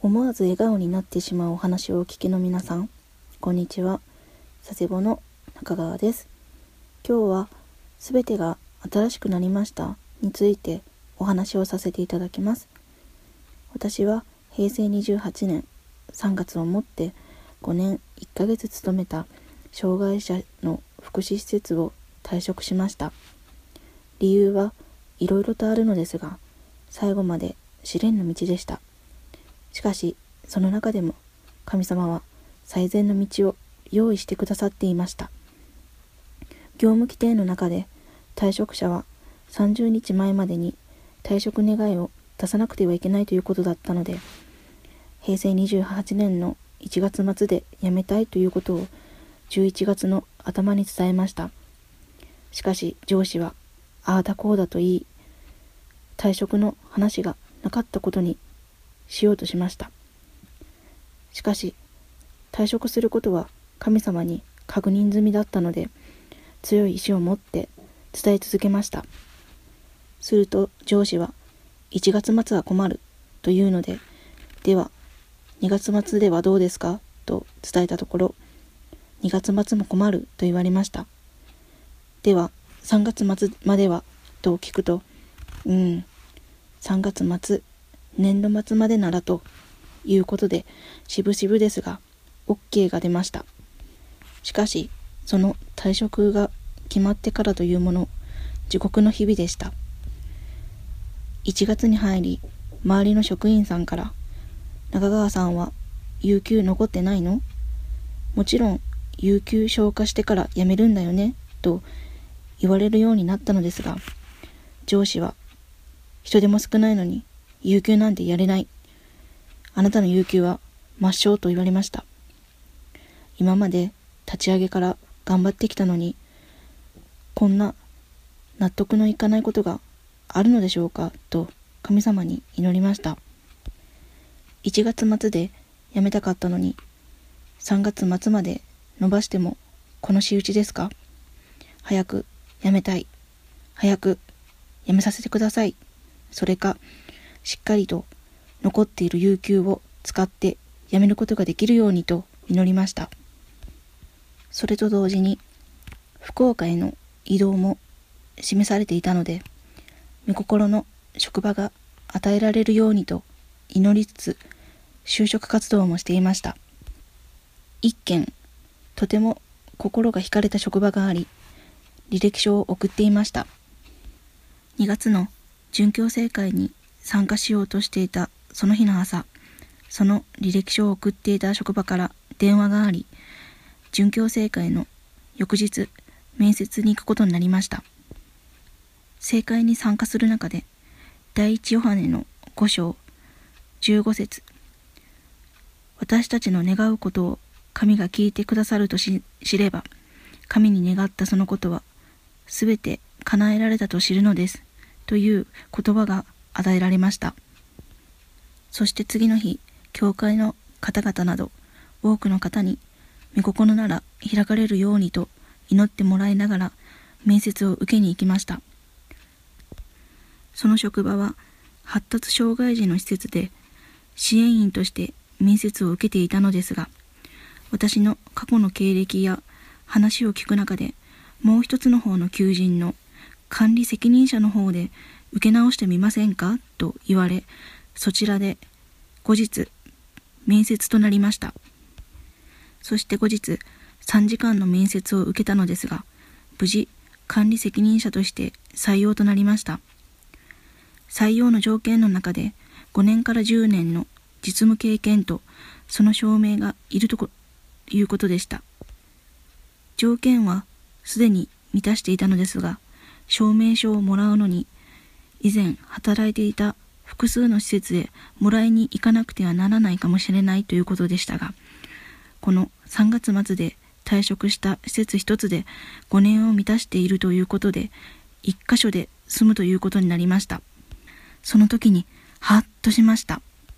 思わず笑顔になってしまうお話をお聞きの皆さん、こんにちは。佐世保の中川です。今日はすべてが新しくなりましたについてお話をさせていただきます。私は平成28年3月をもって5年1ヶ月勤めた障害者の福祉施設を退職しました。理由はいろいろとあるのですが、最後まで試練の道でした。しかしその中でも神様は最善の道を用意してくださっていました。業務規定の中で退職者は30日前までに退職願を出さなくてはいけないということだったので、平成28年の1月末で辞めたいということを11月の頭に伝えました。しかし上司はああだこうだと言い、退職の話がなかったことにしようとしました。しかし退職することは神様に確認済みだったので、強い意志を持って伝え続けました。すると上司は1月末は困るというので、では2月末ではどうですかと伝えたところ、2月末も困ると言われました。では3月末まではと聞くと、3月末年度末までならということで、しぶしぶですが OK が出ました。しかしその退職が決まってからというもの、地獄の日々でした。1月に入り、周りの職員さんから、中川さんは有給残ってないの？もちろん有給消化してから辞めるんだよねと言われるようになったのですが、上司は人手も少ないのに有給なんてやれない。あなたの有給は抹消と言われました。今まで立ち上げから頑張ってきたのに、こんな納得のいかないことがあるのでしょうかと神様に祈りました。1月末で辞めたかったのに、3月末まで伸ばしてもこの仕打ちですか？早く辞めたい。早く辞めさせてください。それかしっかりと残っている有給を使って辞めることができるようにと祈りました。それと同時に福岡への移動も示されていたので、御心の職場が与えられるようにと祈りつつ就職活動もしていました。一件とても心が惹かれた職場があり、履歴書を送っていました。2月の準強制会に参加しようとしていたその日の朝、その履歴書を送っていた職場から電話があり、準強制会の翌日面接に行くことになりました。正会に参加する中で、第一ヨハネの5章15節、私たちの願うことを神が聞いてくださると知れば、神に願ったそのことはすべて叶えられたと知るのですという言葉が与えられました。そして次の日、教会の方々など多くの方に御心なら開かれるようにと祈ってもらいながら面接を受けに行きました。その職場は発達障害児の施設で支援員として面接を受けていたのですが、私の過去の経歴や話を聞く中で、もう一つの方の求人の管理責任者の方で受け直してみませんかと言われ、そちらで後日面接となりました。そして後日3時間の面接を受けたのですが、無事管理責任者として採用となりました。採用の条件の中で5年から10年の実務経験とその証明がいるということでした。条件はすでに満たしていたのですが、証明書をもらうのに以前働いていた複数の施設へもらいに行かなくてはならないかもしれないということでしたが、この3月末で退職した施設一つで5年を満たしているということで、1箇所で住むということになりました。その時にハッとしました。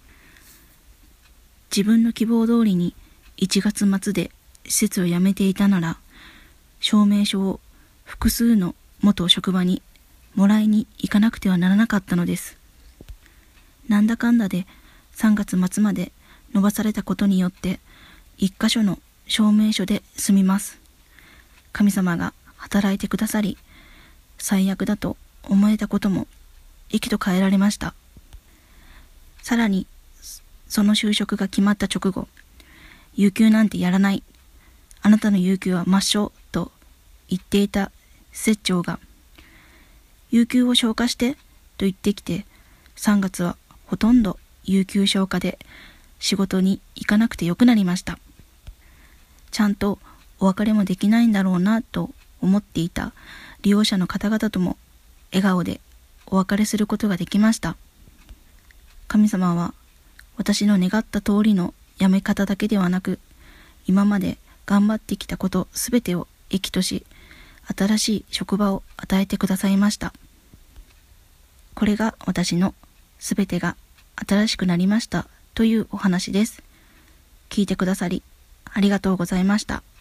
自分の希望通りに1月末で施設を辞めていたなら、証明書を複数の元職場にもらいに行かなくてはならなかったのです。なんだかんだで3月末まで伸ばされたことによって一箇所の証明書で済みます。神様が働いてくださり、最悪だと思えたことも益と変えられました。さらに、その就職が決まった直後、有給なんてやらない。あなたの有給は抹消と言っていた施設長が、有給を消化してと言ってきて、3月はほとんど有給消化で仕事に行かなくてよくなりました。ちゃんとお別れもできないんだろうなと思っていた利用者の方々とも笑顔でお別れすることができました。神様は私の願った通りの辞め方だけではなく、今まで頑張ってきたことすべてを益とし、新しい職場を与えてくださいました。これが私のすべてが新しくなりましたというお話です。聞いてくださりありがとうございました。